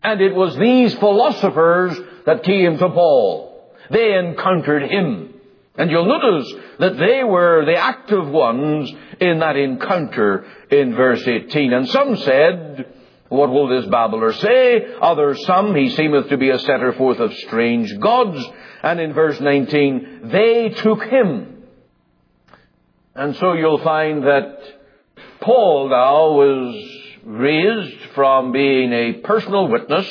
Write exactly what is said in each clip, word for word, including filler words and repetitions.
And it was these philosophers that came to Paul. They encountered him. And you'll notice that they were the active ones in that encounter in verse eighteen. And some said, what will this babbler say? Others, some, he seemeth to be a setter forth of strange gods. And in verse nineteen, they took him. And so you'll find that Paul now was raised from being a personal witness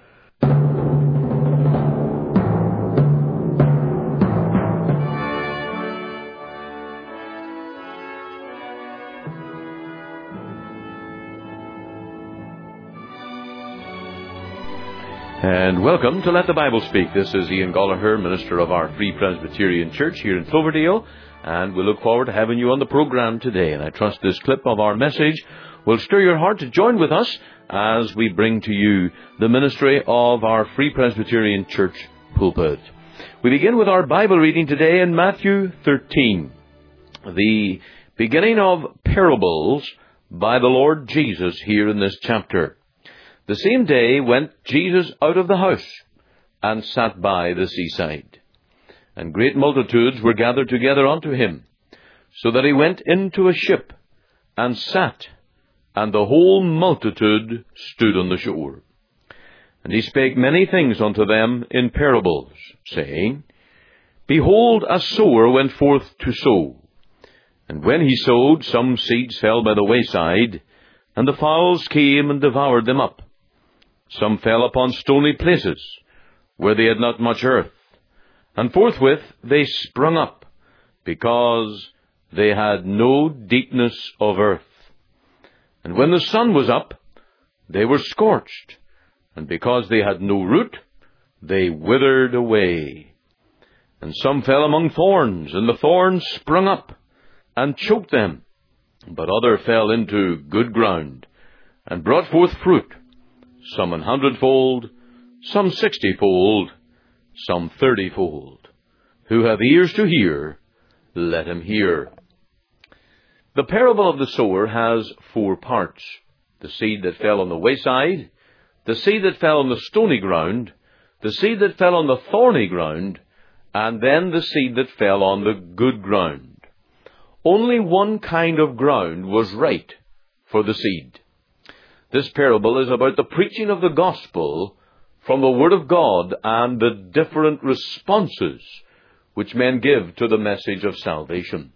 And welcome to Let the Bible Speak. This is Ian Gallagher, minister of our Free Presbyterian Church here in Cloverdale, and we look forward to having you on the program today. And I trust this clip of our message will stir your heart to join with us as we bring to you the ministry of our Free Presbyterian Church pulpit. We begin with our Bible reading today in Matthew thirteen, the beginning of parables by the Lord Jesus here in this chapter. The same day went Jesus out of the house, and sat by the seaside. And great multitudes were gathered together unto him, so that he went into a ship, and sat, and the whole multitude stood on the shore. And he spake many things unto them in parables, saying, Behold, a sower went forth to sow. And when he sowed, some seeds fell by the wayside, and the fowls came and devoured them up. Some fell upon stony places, where they had not much earth, and forthwith they sprung up, because they had no deepness of earth. And when the sun was up, they were scorched, and because they had no root, they withered away. And some fell among thorns, and the thorns sprung up, and choked them. But other fell into good ground, and brought forth fruit, some an hundredfold, some sixtyfold, some thirtyfold. Who hath ears to hear, let him hear. The parable of the sower has four parts: the seed that fell on the wayside, the seed that fell on the stony ground, the seed that fell on the thorny ground, and then the seed that fell on the good ground. Only one kind of ground was right for the seed. This parable is about the preaching of the gospel from the Word of God and the different responses which men give to the message of salvation.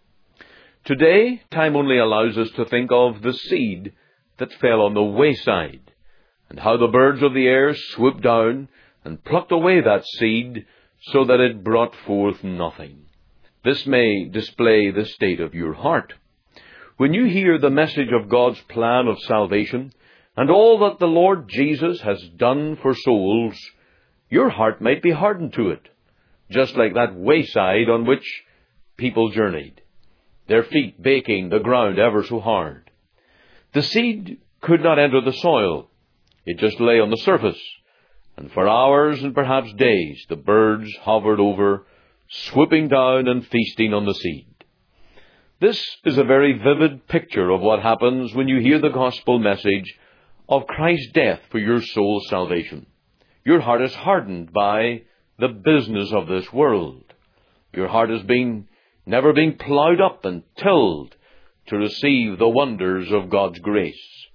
Today, time only allows us to think of the seed that fell on the wayside, and how the birds of the air swooped down and plucked away that seed so that it brought forth nothing. This may display the state of your heart. When you hear the message of God's plan of salvation, and all that the Lord Jesus has done for souls, your heart might be hardened to it, just like that wayside on which people journeyed, their feet baking the ground ever so hard. The seed could not enter the soil. It just lay on the surface, and for hours and perhaps days the birds hovered over, swooping down and feasting on the seed. This is a very vivid picture of what happens when you hear the gospel message of Christ's death for your soul's salvation. Your heart is hardened by the business of this world. Your heart has been never been plowed up and tilled to receive the wonders of God's grace.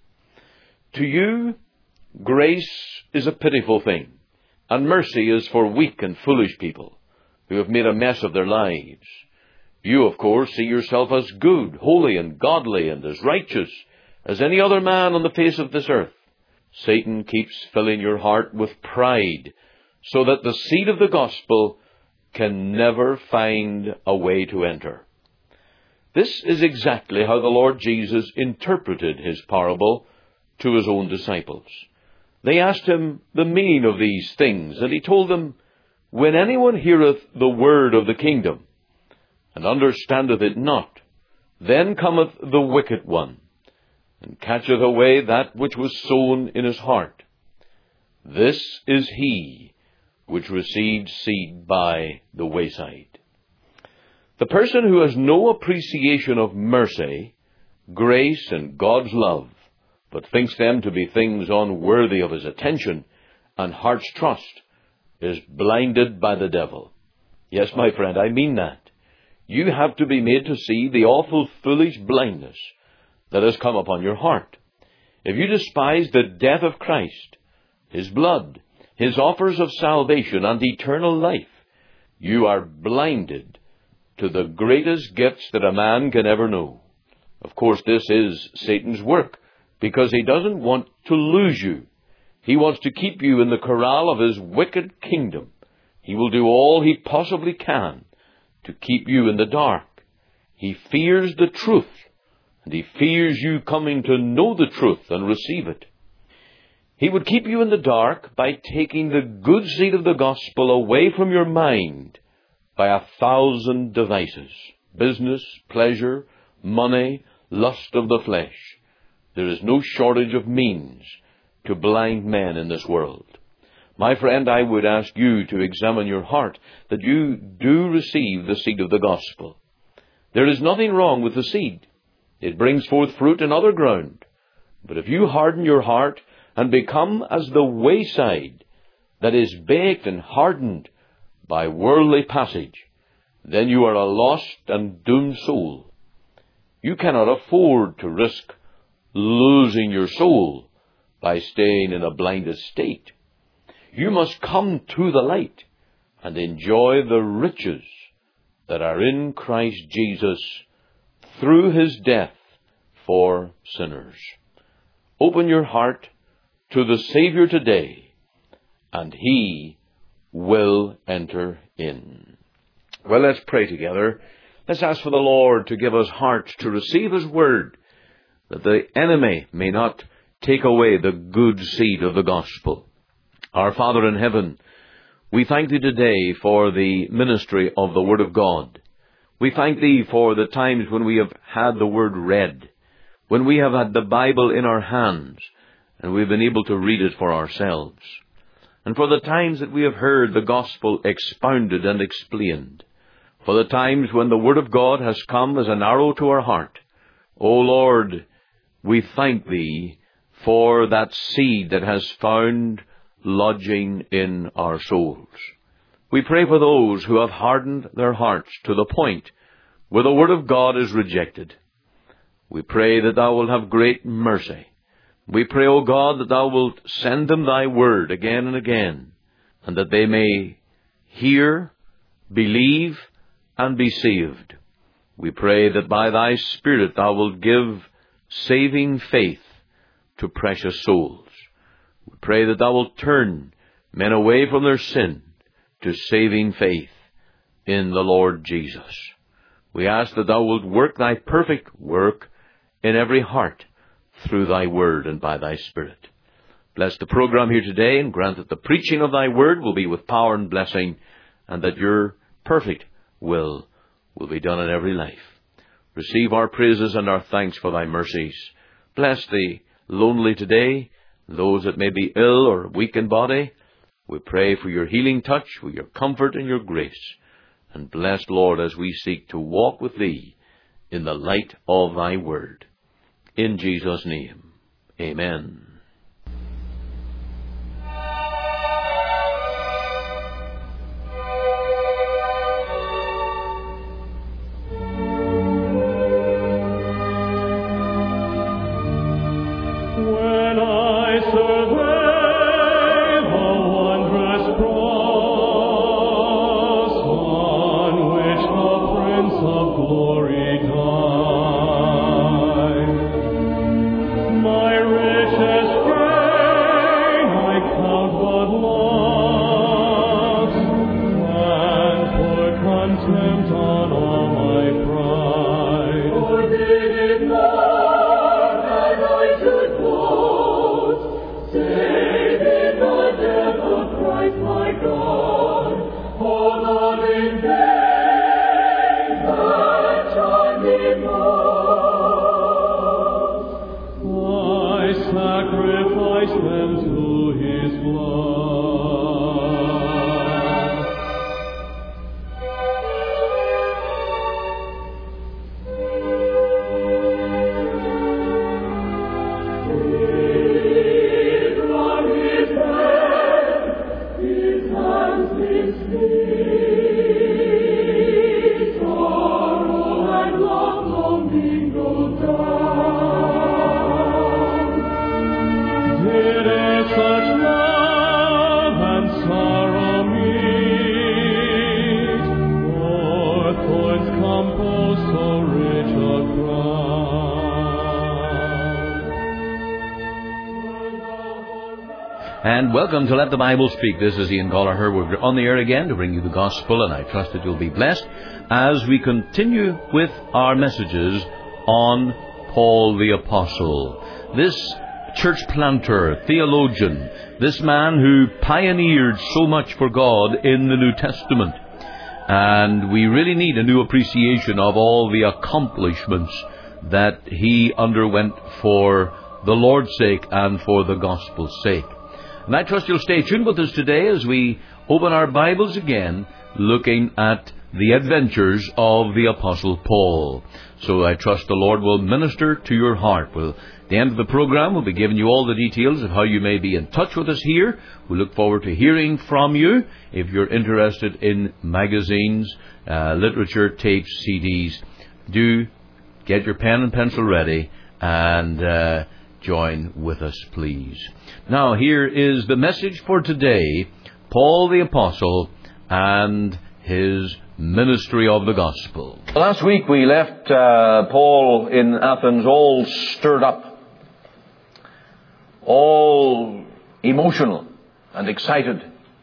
To you, grace is a pitiful thing, and mercy is for weak and foolish people who have made a mess of their lives. You, of course, see yourself as good, holy, and godly, and as righteous as any other man on the face of this earth. Satan keeps filling your heart with pride, so that the seed of the gospel can never find a way to enter. This is exactly how the Lord Jesus interpreted his parable to his own disciples. They asked him the meaning of these things, and he told them, When anyone heareth the word of the kingdom, and understandeth it not, then cometh the wicked one, and catcheth away that which was sown in his heart. This is he which received seed by the wayside. The person who has no appreciation of mercy, grace, and God's love, but thinks them to be things unworthy of his attention, and heart's trust is blinded by the devil. Yes, my friend, I mean that. You have to be made to see the awful foolish blindness that has come upon your heart. If you despise the death of Christ, His blood, His offers of salvation and eternal life, you are blinded to the greatest gifts that a man can ever know. Of course, this is Satan's work, because he doesn't want to lose you. He wants to keep you in the corral of his wicked kingdom. He will do all he possibly can to keep you in the dark. He fears the truth, and he fears you coming to know the truth and receive it. He would keep you in the dark by taking the good seed of the gospel away from your mind by a thousand devices: business, pleasure, money, lust of the flesh. There is no shortage of means to blind men in this world. My friend, I would ask you to examine your heart, that you do receive the seed of the gospel. There is nothing wrong with the seed. It brings forth fruit in other ground. But if you harden your heart and become as the wayside that is baked and hardened by worldly passage, then you are a lost and doomed soul. You cannot afford to risk losing your soul by staying in a blinded state. You must come to the light and enjoy the riches that are in Christ Jesus through His death for sinners. Open your heart to the Savior today, and He will enter in. Well, let's pray together. Let's ask for the Lord to give us hearts to receive His word, that the enemy may not take away the good seed of the gospel. Our Father in heaven, we thank Thee today for the ministry of the Word of God. We thank Thee for the times when we have had the Word read, when we have had the Bible in our hands, and we've been able to read it for ourselves, and for the times that we have heard the gospel expounded and explained, for the times when the Word of God has come as an arrow to our heart. O Lord, we thank Thee for that seed that has found lodging in our souls. We pray for those who have hardened their hearts to the point where the Word of God is rejected. We pray that Thou wilt have great mercy. We pray, O God, that Thou wilt send them Thy Word again and again, and that they may hear, believe, and be saved. We pray that by Thy Spirit Thou wilt give saving faith to precious souls. We pray that Thou wilt turn men away from their sin to saving faith in the Lord Jesus. We ask that Thou wilt work Thy perfect work in every heart through Thy Word and by Thy Spirit. Bless the program here today, and grant that the preaching of Thy Word will be with power and blessing, and that Your perfect will will be done in every life. Receive our praises and our thanks for Thy mercies. Bless the lonely today, those that may be ill or weak in body. We pray for Your healing touch, for Your comfort and Your grace. And bless, Lord, as we seek to walk with Thee in the light of Thy Word. In Jesus' name, amen. And welcome to Let the Bible Speak. This is Ian Gallagher. We're on the air again to bring you the gospel, and I trust that you'll be blessed as we continue with our messages on Paul the Apostle. This church planter, theologian, this man who pioneered so much for God in the New Testament. And we really need a new appreciation of all the accomplishments that he underwent for the Lord's sake and for the gospel's sake. And I trust you'll stay tuned with us today as we open our Bibles again, looking at the adventures of the Apostle Paul. So I trust the Lord will minister to your heart. Well, at the end of the program, we'll be giving you all the details of how you may be in touch with us here. We look forward to hearing from you if you're interested in magazines, uh, literature, tapes, C Ds. Do get your pen and pencil ready and uh, join with us, please. Now, here is the message for today, Paul the Apostle and his ministry of the gospel. Last week we left uh, Paul in Athens all stirred up, all emotional and excited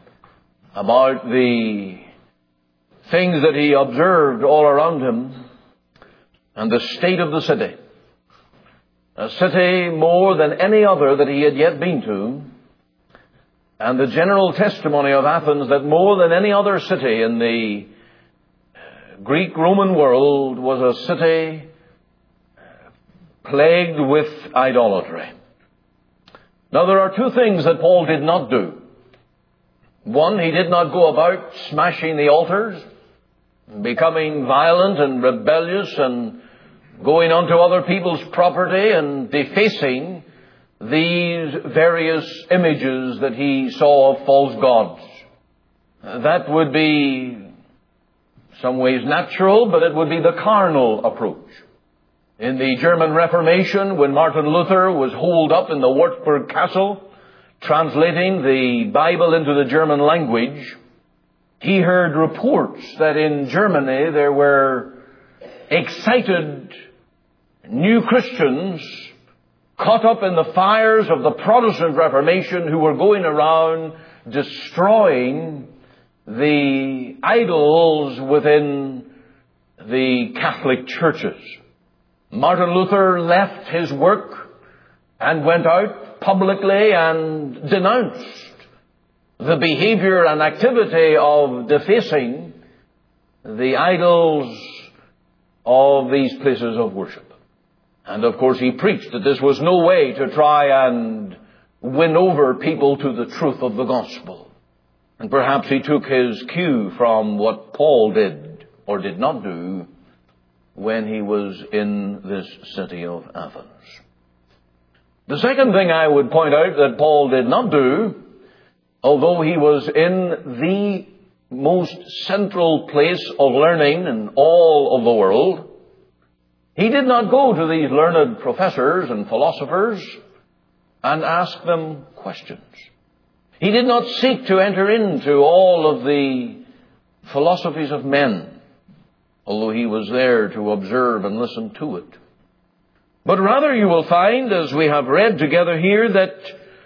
about the things that he observed all around him and the state of the city. A city more than any other that he had yet been to, and the general testimony of Athens that more than any other city in the Greek-Roman world was a city plagued with idolatry. Now, there are two things that Paul did not do. One, he did not go about smashing the altars, becoming violent and rebellious and going onto other people's property and defacing these various images that he saw of false gods. That would be some ways natural, but it would be the carnal approach. In the German Reformation, when Martin Luther was holed up in the Wartburg Castle, translating the Bible into the German language, he heard reports that in Germany there were excited new Christians caught up in the fires of the Protestant Reformation who were going around destroying the idols within the Catholic churches. Martin Luther left his work and went out publicly and denounced the behavior and activity of defacing the idols of these places of worship. And of course he preached that this was no way to try and win over people to the truth of the gospel. And perhaps he took his cue from what Paul did or did not do when he was in this city of Athens. The second thing I would point out that Paul did not do, although he was in the most central place of learning in all of the world, he did not go to these learned professors and philosophers and ask them questions. He did not seek to enter into all of the philosophies of men, although he was there to observe and listen to it. But rather you will find, as we have read together here, that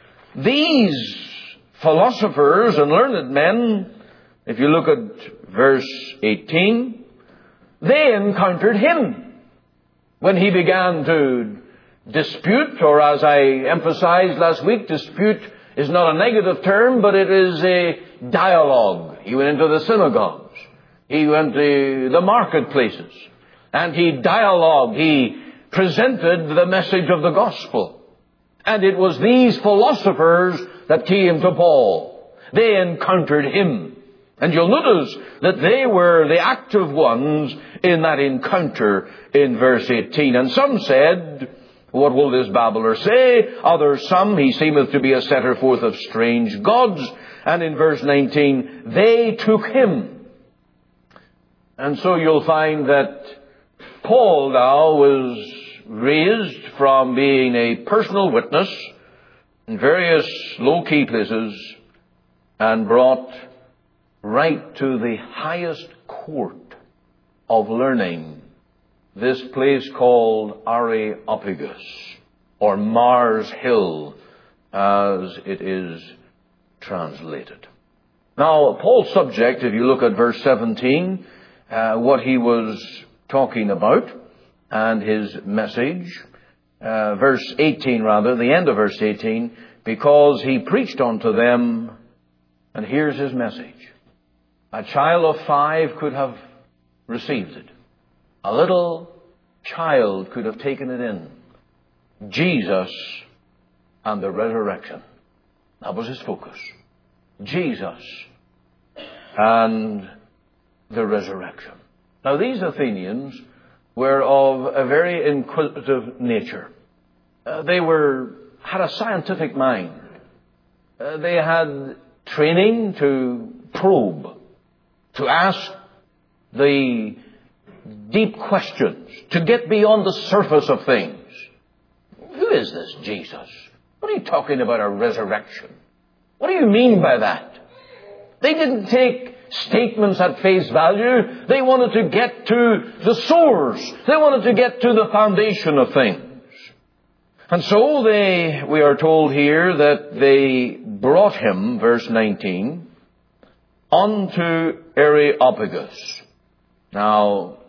these philosophers and learned men, if you look at verse eighteen, they encountered him when he began to dispute, or as I emphasized last week, dispute is not a negative term, but it is a dialogue. He went into the synagogues. He went to the marketplaces. And he dialogued. He presented the message of the gospel. And it was these philosophers that came to Paul. They encountered him. And you'll notice that they were the active ones in that encounter in verse eighteen. And some said, "What will this babbler say?" Others, some, "He seemeth to be a setter forth of strange gods." And in verse nineteen, "They took him." And so you'll find that Paul now was raised from being a personal witness in various low-key places and brought right to the highest court of learning, this place called Areopagus, or Mars Hill, as it is translated. Now, Paul's subject, if you look at verse seventeen, uh, what he was talking about, and his message, uh, verse eighteen rather, the end of verse eighteen, because he preached unto them, and here's his message. A child of five could have received it. A little child could have taken it in. Jesus and the resurrection. That was his focus. Jesus and the resurrection. Now, these Athenians were of a very inquisitive nature. Uh, they were had a scientific mind. Uh, they had training to probe, to ask the deep questions, to get beyond the surface of things. Who is this Jesus? What are you talking about, a resurrection? What do you mean by that? They didn't take statements at face value. They wanted to get to the source. They wanted to get to the foundation of things. And so they, we are told here that they brought him, verse nineteen, unto Areopagus. Now,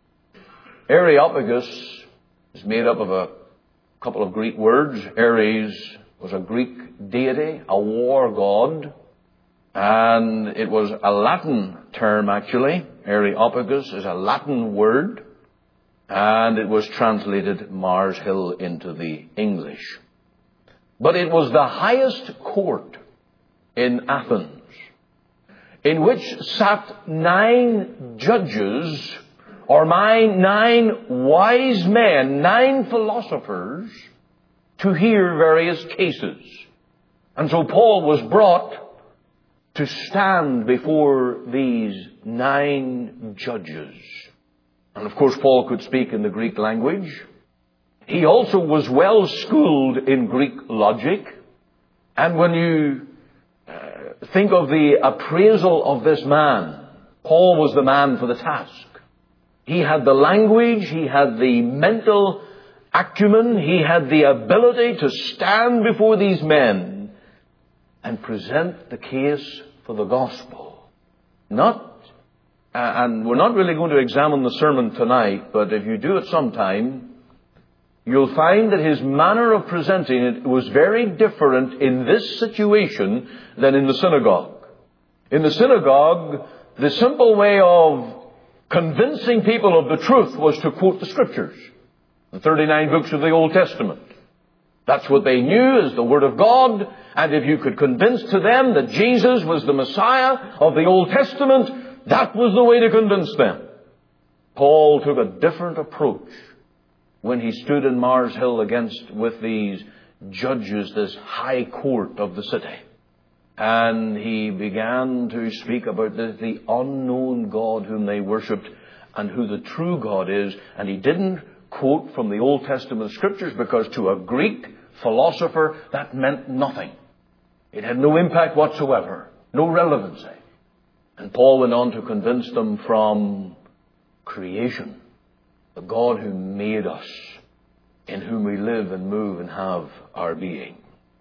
Areopagus is made up of a couple of Greek words. Ares was a Greek deity, a war god, and it was a Latin term actually. Areopagus is a Latin word, and it was translated Mars Hill into the English. But it was the highest court in Athens, in which sat nine judges, or nine wise men, nine philosophers, to hear various cases. And so Paul was brought to stand before these nine judges. And of course, Paul could speak in the Greek language. He also was well schooled in Greek logic. And when you uh, think of the appraisal of this man, Paul was the man for the task. He had the language, he had the mental acumen, he had the ability to stand before these men and present the case for the gospel. Not Uh, and we're not really going to examine the sermon tonight, but if you do it sometime, you'll find that his manner of presenting it was very different in this situation than in the synagogue. In the synagogue, the simple way of convincing people of the truth was to quote the Scriptures, the thirty-nine books of the Old Testament. That's what they knew as the Word of God, and if you could convince to them that Jesus was the Messiah of the Old Testament, that was the way to convince them. Paul took a different approach when he stood in Mars Hill against with these judges, this high court of the city. And he began to speak about the, the unknown God whom they worshipped and who the true God is. And he didn't quote from the Old Testament Scriptures because to a Greek philosopher that meant nothing. It had no impact whatsoever, no relevancy. And Paul went on to convince them from creation, the God who made us, in whom we live and move and have our being.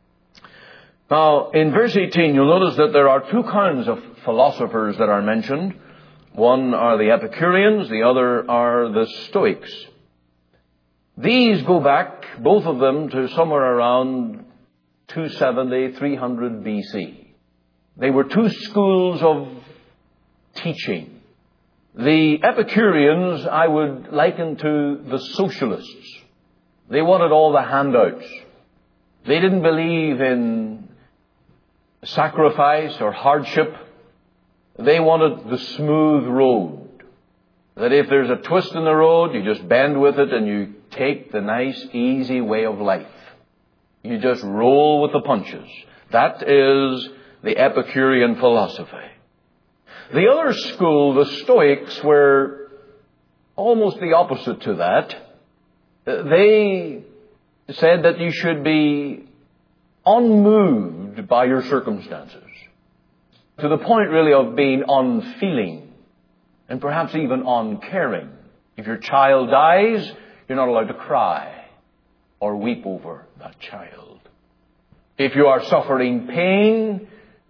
Now, in verse eighteen, you'll notice that there are two kinds of philosophers that are mentioned. One are the Epicureans, the other are the Stoics. These go back, both of them, to somewhere around two seventy, three hundred B C. They were two schools of teaching. The Epicureans I would liken to the socialists. They wanted all the handouts. They didn't believe in sacrifice or hardship. They wanted the smooth road. That if there's a twist in the road, you just bend with it and you take the nice, easy way of life. You just roll with the punches. That is the Epicurean philosophy. The other school, the Stoics, were almost the opposite to that. They said that you should be unmoved by your circumstances, to the point really of being unfeeling and perhaps even uncaring. If your child dies, you're not allowed to cry or weep over that child. If you are suffering pain,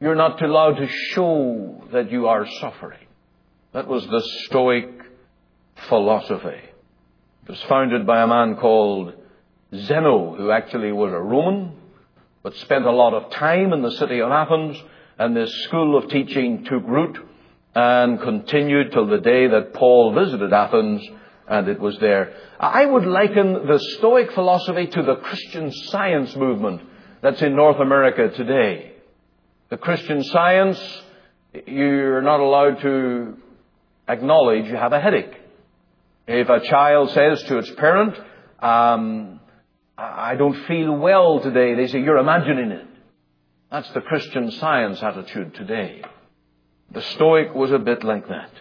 You're not allowed to show that you are suffering. That was the Stoic philosophy. It was founded by a man called Zeno, who actually was a Roman, but spent a lot of time in the city of Athens, and this school of teaching took root and continued till the day that Paul visited Athens, and it was there. I would liken the Stoic philosophy to the Christian Science movement that's in North America today. The Christian Science, you're not allowed to acknowledge you have a headache. If a child says to its parent, um, I don't feel well today, they say, you're imagining it. That's the Christian Science attitude today. The Stoic was a bit like that.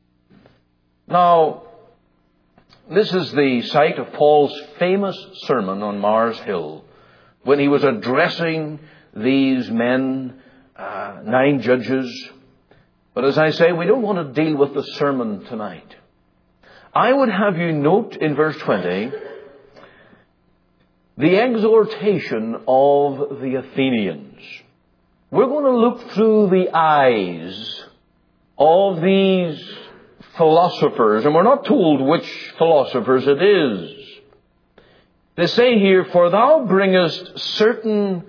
Now, this is the site of Paul's famous sermon on Mars Hill, when he was addressing these men, uh, nine judges. But as I say, we don't want to deal with the sermon tonight. I would have you note in verse twenty the exhortation of the Athenians. We're going to look through the eyes of these philosophers, and we're not told which philosophers it is. They say here, for thou bringest certain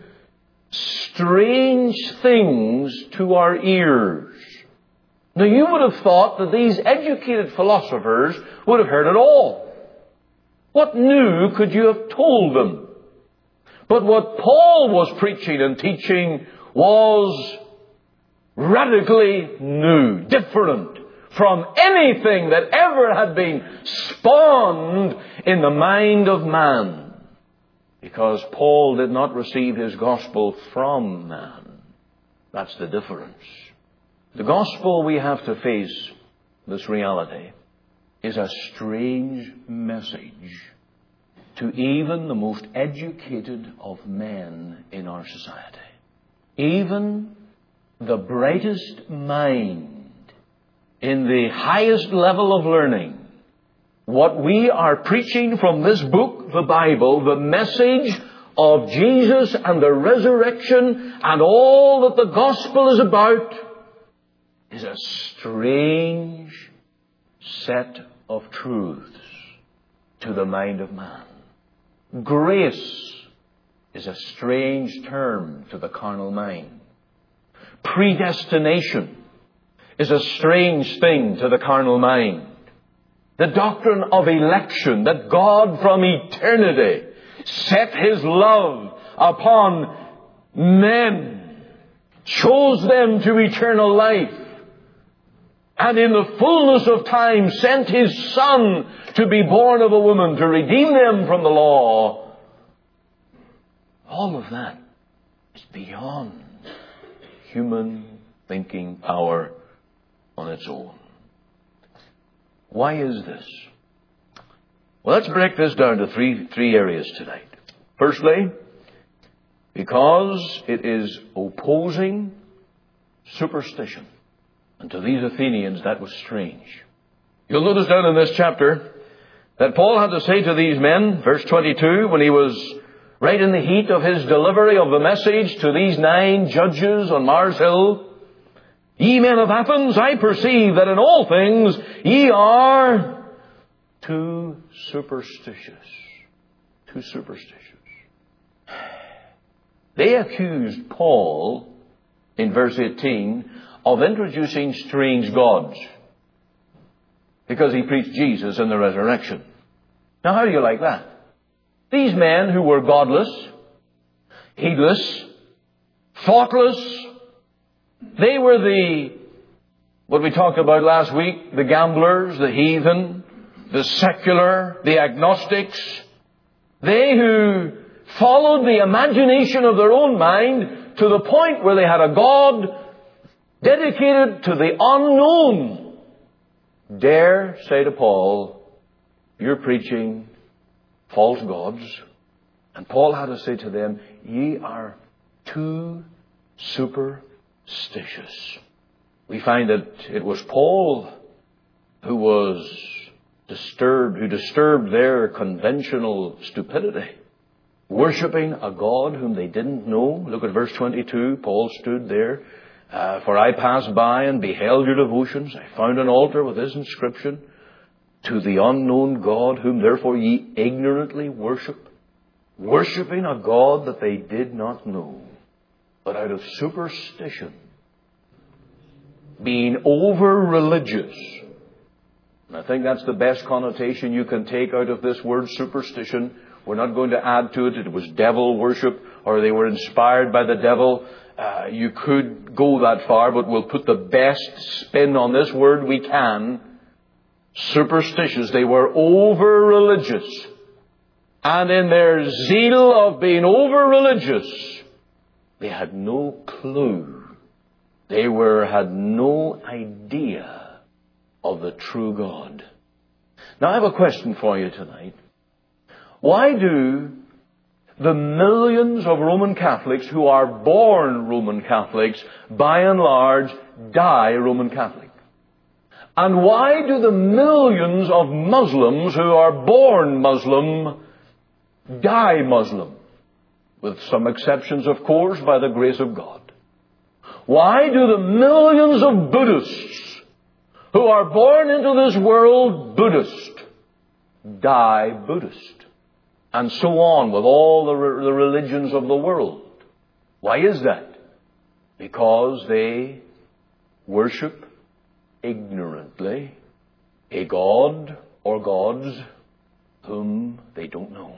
strange things to our ears. Now you would have thought that these educated philosophers would have heard it all. What new could you have told them? But what Paul was preaching and teaching was radically new, different from anything that ever had been spawned in the mind of man. Because Paul did not receive his gospel from man. That's the difference. The gospel we have to face, this reality, is a strange message to even the most educated of men in our society. Even the brightest mind in the highest level of learning. What we are preaching from this book, the Bible, the message of Jesus and the resurrection and all that the gospel is about, is a strange set of truths to the mind of man. Grace is a strange term to the carnal mind. Predestination is a strange thing to the carnal mind. The doctrine of election, that God from eternity set His love upon men, chose them to eternal life, and in the fullness of time sent His Son to be born of a woman to redeem them from the law. All of that is beyond human thinking power on its own. Why is this? Well, let's break this down to three, three areas tonight. Firstly, because it is opposing superstition. And to these Athenians, that was strange. You'll notice down in this chapter that Paul had to say to these men, verse twenty-two, when he was right in the heat of his delivery of the message to these nine judges on Mars Hill, ye men of Athens, I perceive that in all things ye are too superstitious. Too superstitious. They accused Paul, in verse eighteen, of introducing strange gods, because he preached Jesus and the resurrection. Now, how do you like that? These men who were godless, heedless, thoughtless, they were the, what we talked about last week, the gamblers, the heathen, the secular, the agnostics. They who followed the imagination of their own mind to the point where they had a God dedicated to the unknown, dare say to Paul, you're preaching false gods. And Paul had to say to them, ye are too superstitious. We find that it was Paul who was disturbed, who disturbed their conventional stupidity. worshipping a God whom they didn't know. Look at verse twenty-two. Paul stood there. Uh, For I passed by and beheld your devotions. I found an altar with this inscription, to the unknown God, whom therefore ye ignorantly worship. Worshipping a God that they did not know, but out of superstition. Being over-religious. And I think that's the best connotation you can take out of this word superstition. We're not going to add to it. It was devil worship, or they were inspired by the devil. Uh, you could go that far, but we'll put the best spin on this word we can. Superstitious. They were over-religious. And in their zeal of being over-religious, they had no clue. They were, had no idea of the true God. Now I have a question for you tonight. Why do the millions of Roman Catholics who are born Roman Catholics, by and large, die Roman Catholic? And why do the millions of Muslims who are born Muslim die Muslim? With some exceptions, of course, by the grace of God. Why do the millions of Buddhists who are born into this world Buddhist die Buddhist? And so on with all the, re- the religions of the world. Why is that? Because they worship ignorantly a God or gods whom they don't know.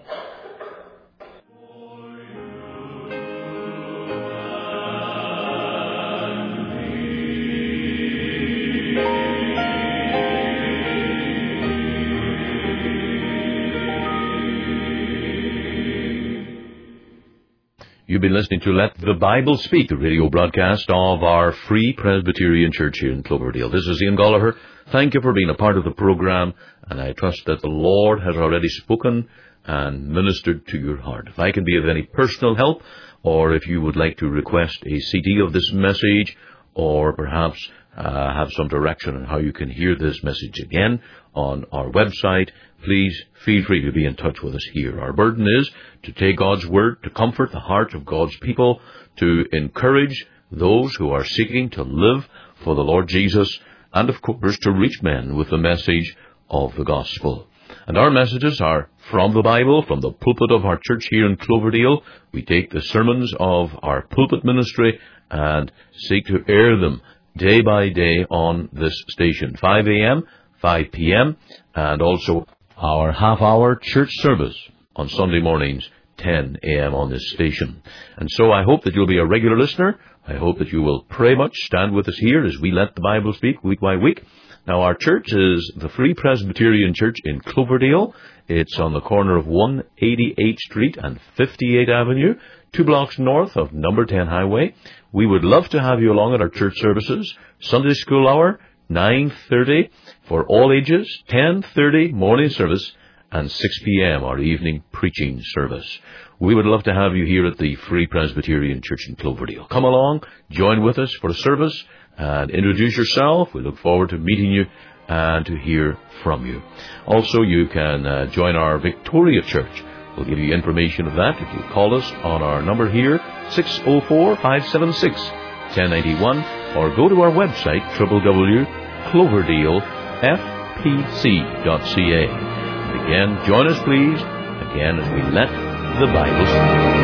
You've been listening to Let the Bible Speak, the radio broadcast of our Free Presbyterian Church here in Cloverdale. This is Ian Gallagher. Thank you for being a part of the program, and I trust that the Lord has already spoken and ministered to your heart. If I can be of any personal help, or if you would like to request a C D of this message, or perhaps uh, have some direction on how you can hear this message again on our website, please feel free to be in touch with us here. Our burden is to take God's Word, to comfort the heart of God's people, to encourage those who are seeking to live for the Lord Jesus, and of course to reach men with the message of the gospel. And our messages are from the Bible, from the pulpit of our church here in Cloverdale. We take the sermons of our pulpit ministry and seek to air them day by day on this station, five a.m., five p.m., and also our half-hour church service on Sunday mornings, ten a.m. on this station. And so I hope that you'll be a regular listener. I hope that you will pray much, stand with us here as we let the Bible speak week by week. Now, our church is the Free Presbyterian Church in Cloverdale. It's on the corner of one eighty-eighth Street and fifty-eighth Avenue, two blocks north of number ten Highway. We would love to have you along at our church services. Sunday school hour, nine thirty for all ages, ten thirty morning service, and six p.m. our evening preaching service. We would love to have you here at the Free Presbyterian Church in Cloverdale. Come along, join with us for the service, and introduce yourself. We look forward to meeting you and to hear from you. Also, you can uh, join our Victoria Church. We'll give you information of that if you call us on our number here, six oh four, five seven six, one oh nine one, or go to our website, w w w dot cloverdale f p c dot c a. And again, join us please, again, as we let the Bible speak.